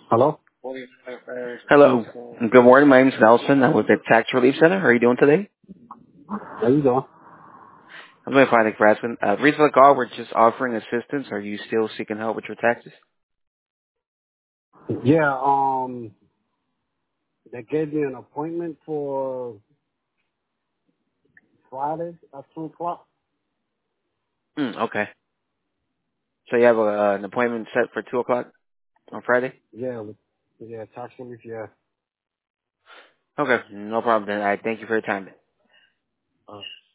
Hello? Hello. Good morning. My name is Nelson. I'm with the Tax Relief Center. How are you doing today? How you doing? I'm doing fine, thanks for asking. Reason for the call, we're just offering assistance. Are you still seeking help with your taxes? Yeah, they gave me an appointment for Friday at 2 o'clock. Okay. So you have an appointment set for 2 o'clock on Friday? Yeah, tax relief, yeah. Okay. No problem then. I thank you for your time. Uh,